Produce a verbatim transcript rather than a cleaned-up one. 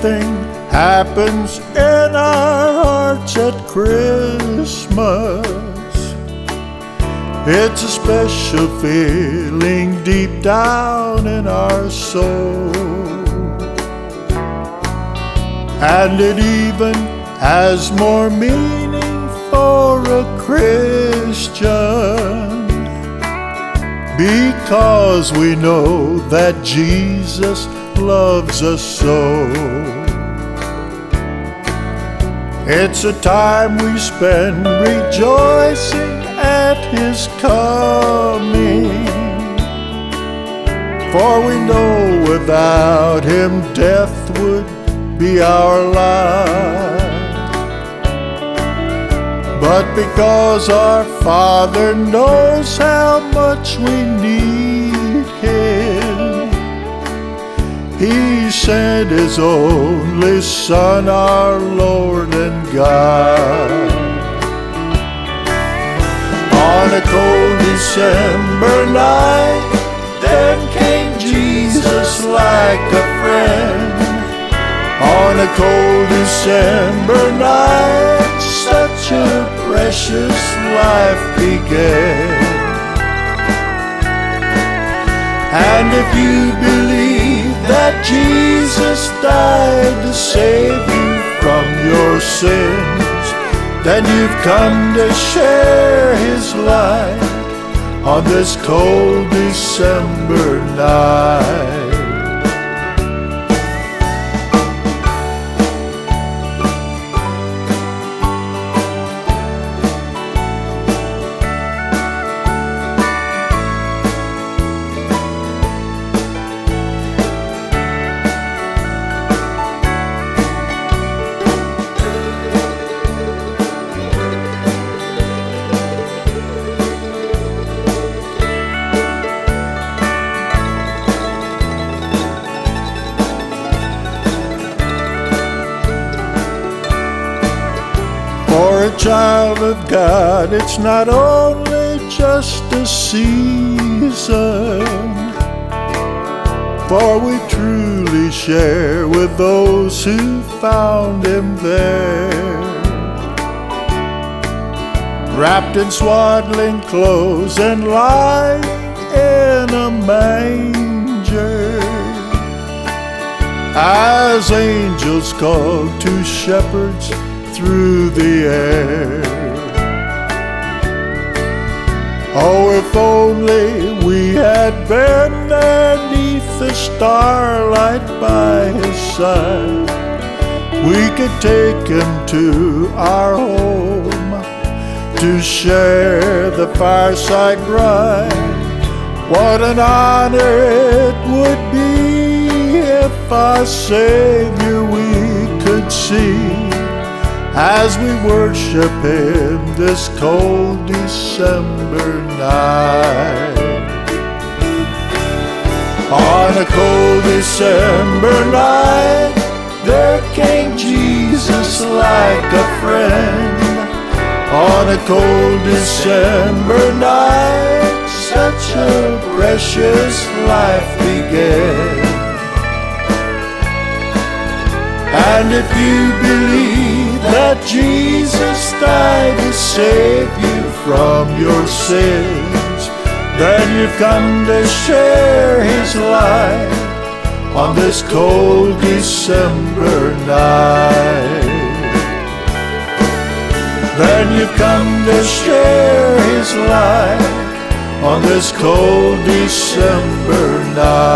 something happens in our hearts at Christmas. It's a special feeling deep down in our soul, and it even has more meaning for a Christian, because we know that Jesus loves us so. It's a time we spend rejoicing at His coming, for we know without Him death would be our life. But because our Father knows how much we need Him, He sent His only Son, our Lord and God. On a cold December night, then came Jesus like a friend. On a cold December night, such a precious life began. And if you believe that Jesus died to save you from your sins, then you've come to share His light on this cold December night. For a child of God, it's not only just a season, for we truly share with those who found Him there, wrapped in swaddling clothes and lying in a manger, as angels called to shepherds through the air. Oh, if only we had been there neath the starlight by His side, we could take Him to our home to share the fireside ride. What an honor it would be if our Savior we could see as we worship Him this cold December night. On a cold December night, there came Jesus like a friend. On a cold December night, such a precious life began. And if you believe that Jesus died to save you from your sins, then you've come to share His light on this cold December night. Then you've come to share His light on this cold December night.